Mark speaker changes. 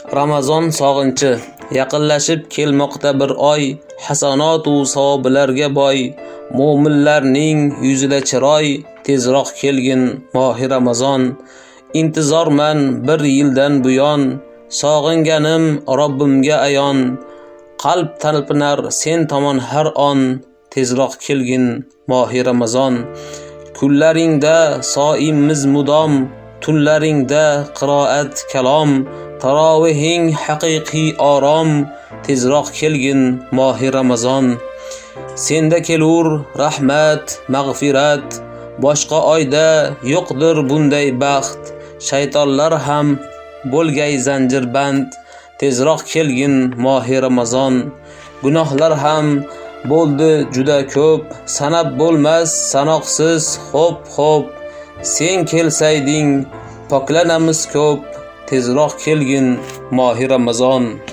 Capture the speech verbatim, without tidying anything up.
Speaker 1: Ramazon sog'inchi yaqinlashib kelmoqda bir oy, hasanot u savoblarga boy. Mo'minlarning yuzida chiroy, tezroq kelgin mohi Ramazon. Intizorman bir yildan buyon, sog'inganim Robbimga ayon. Qalb talpinar sen tomon har on, tezroq kelgin mohi Ramazon. Kunlaringda soimmiz mudom, tunlaringda qiroat kalom. Tarovihing haqiqiy orom, tezroq kelgin mohi Ramazon. Senda kelur rahmat, mag'firat, boshqa oyda yo'qdir bunday baxt. Shaytonlar ham bo'lgay zanjirband, tezroq kelgin mohi Ramazon. Gunohlar ham bo'ldi juda ko'p, sanab bo'lmas sanoqsiz xo'p xo'p. Sen kelsayding poklanamiz ko'p, tezroq kelgin mohi Ramazon.